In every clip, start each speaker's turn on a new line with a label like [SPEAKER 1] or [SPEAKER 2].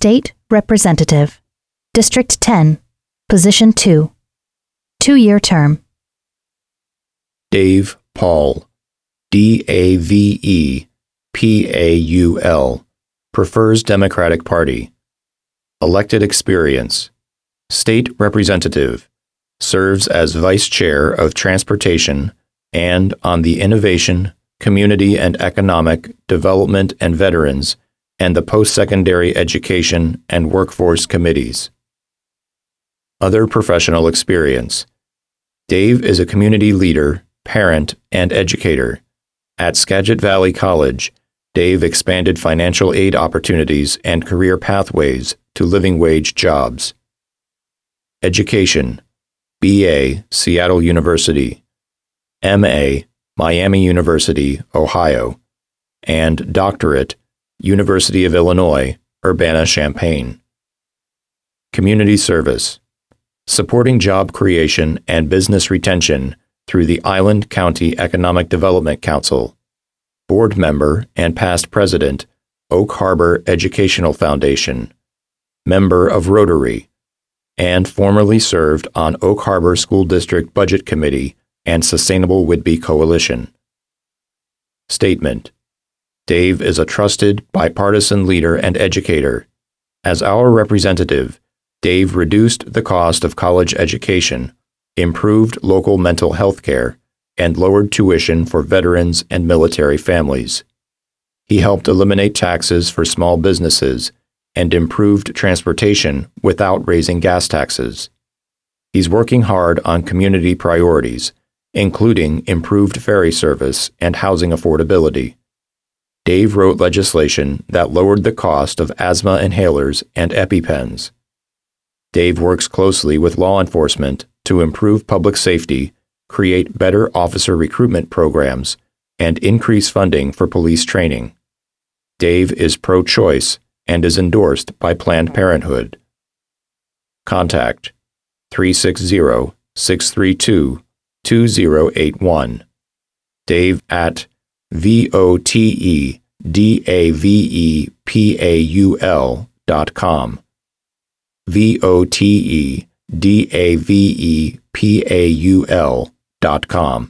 [SPEAKER 1] State Representative, District 10, Position 2, 2-year term.
[SPEAKER 2] Dave Paul, DAVE-PAUL, prefers Democratic Party. Elected experience: State Representative, serves as Vice Chair of Transportation and on the Innovation, Community and Economic Development and Veterans and the Post-Secondary Education and Workforce Committees. Other professional experience: Dave is a community leader, parent, and educator. At Skagit Valley College, Dave expanded financial aid opportunities and career pathways to living wage jobs. Education: BA, Seattle University, MA, Miami University, Ohio, and Doctorate, University of Illinois, Urbana-Champaign. Community service: supporting job creation and business retention through the Island County Economic Development Council. Board member and past president, Oak Harbor Educational Foundation. Member of Rotary, and formerly served on Oak Harbor School District Budget Committee and Sustainable Whidbey Coalition. Statement: Dave is a trusted, bipartisan leader and educator. As our representative, Dave reduced the cost of college education, improved local mental health care, and lowered tuition for veterans and military families. He helped eliminate taxes for small businesses and improved transportation without raising gas taxes. He's working hard on community priorities, including improved ferry service and housing affordability. Dave wrote legislation that lowered the cost of asthma inhalers and EpiPens. Dave works closely with law enforcement to improve public safety, create better officer recruitment programs, and increase funding for police training. Dave is pro-choice and is endorsed by Planned Parenthood. Contact 360-632-2081. Dave at votedavepaul.com. votedavepaul.com.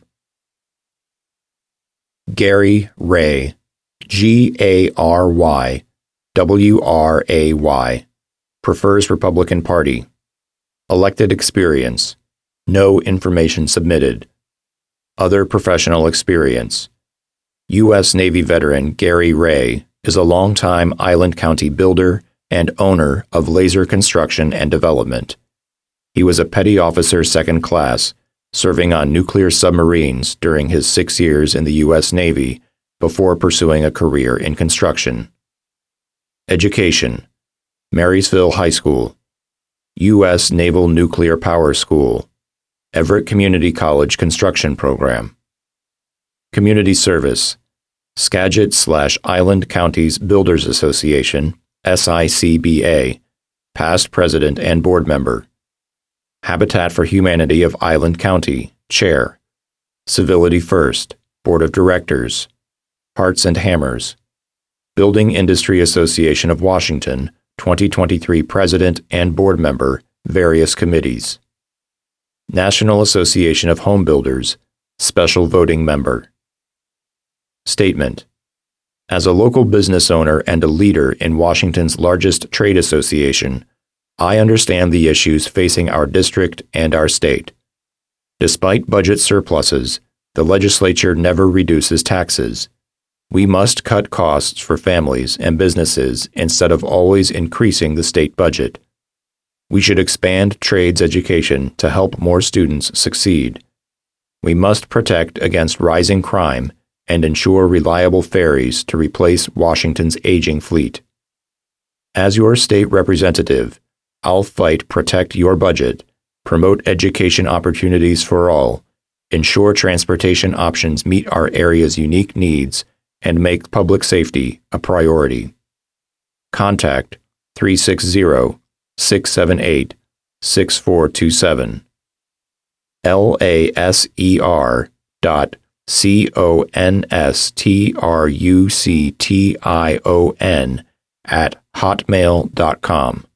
[SPEAKER 2] Gary Ray, GARYWRAY, prefers Republican Party. Elected experience: no information submitted. Other professional experience: U.S. Navy veteran Gary Ray is a longtime Island County builder and owner of Laser Construction and Development. He was a petty officer second class, serving on nuclear submarines during his 6 years in the U.S. Navy before pursuing a career in construction. Education: Marysville High School, U.S. Naval Nuclear Power School, Everett Community College Construction Program. Community service: Skagit/Island Counties Builders Association, SICBA, past president and board member. Habitat for Humanity of Island County, chair. Civility First, board of directors. Hearts and Hammers. Building Industry Association of Washington, 2023 president and board member, various committees. National Association of Home Builders, special voting member. Statement: as a local business owner and a leader in Washington's largest trade association, I understand the issues facing our district and our state. Despite budget surpluses, the legislature never reduces taxes. We must cut costs for families and businesses instead of always increasing the state budget. We should expand trades education to help more students succeed. We must protect against rising crime and ensure reliable ferries to replace Washington's aging fleet. As your state representative, I'll fight protect your budget, promote education opportunities for all, ensure transportation options meet our area's unique needs, and make public safety a priority. Contact 360-678-6427. laser.construction hotmail.com.